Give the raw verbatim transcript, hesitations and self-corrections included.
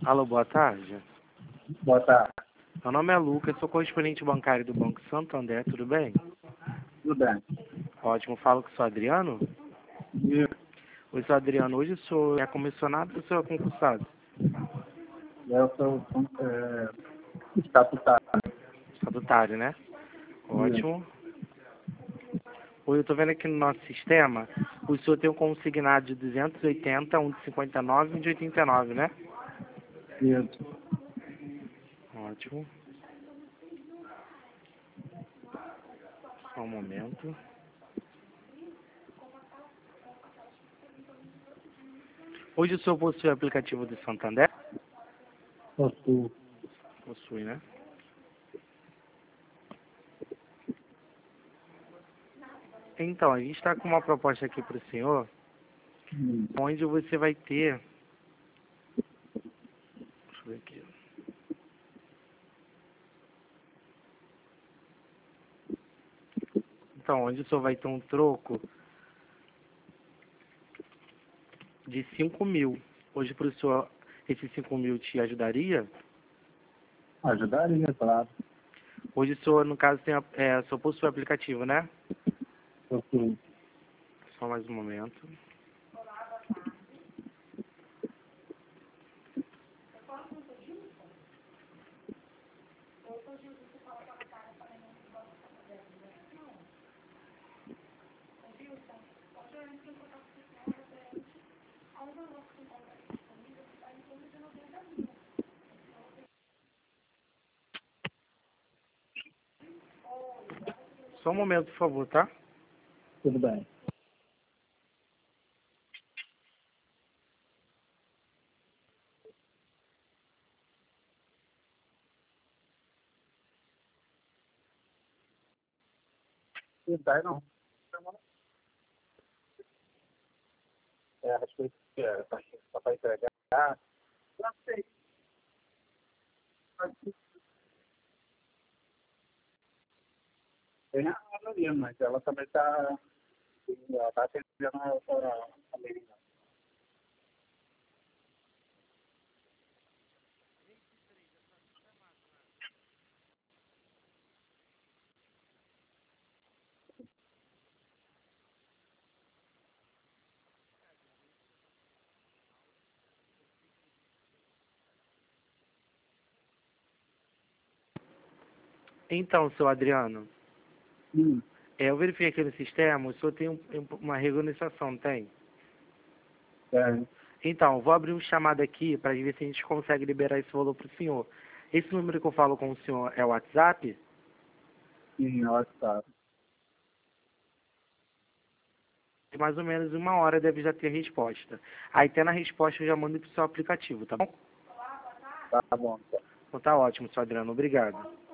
Alô, boa tarde. Boa tarde. Meu nome é Lucas, sou correspondente bancário do Banco Santander, tudo bem? Tudo bem. Ótimo, falo com o senhor Adriano? E Oi, senhor Adriano, hoje o senhor é comissionado ou o senhor é concursado? eu sou é, estatutário. Estatutário, né? Ótimo. Oi, eu tô vendo aqui no nosso sistema, o senhor tem um consignado de duzentos e oitenta, um de cinquenta e nove e um de oitenta e nove, né? Isso. Ótimo. Só um momento. Hoje o senhor possui o aplicativo do Santander? Possuo. Possui, né? Então, a gente está com uma proposta aqui para o senhor, Hum. onde você vai ter... Deixa eu ver aqui. Então, onde o senhor vai ter um troco de cinco mil. Hoje, para o senhor, esses cinco mil te ajudaria? Ajudaria, claro. Hoje o senhor, no caso, tem a, é, só possui o aplicativo, né? Possuo. Só mais um momento. Só um momento, por favor, tá? Tudo bem. Tudo bem, não. É, acho que é para entregar. Não sei. Tem a Maria, mas ela também está ela tá atendendo a, a menina. Então, seu Adriano, Hum. é, eu verifiquei aqui no sistema, o senhor tem um, uma regularização, não tem? É. Então, eu vou abrir um chamado aqui para ver se a gente consegue liberar esse valor para o senhor. Esse número que eu falo com o senhor é o WhatsApp? Sim, ela está. Mais ou menos uma hora deve já ter a resposta. Aí, tendo a resposta, eu já mando para o seu aplicativo, tá bom? Tá bom. Então tá ótimo, seu Adriano. Obrigado.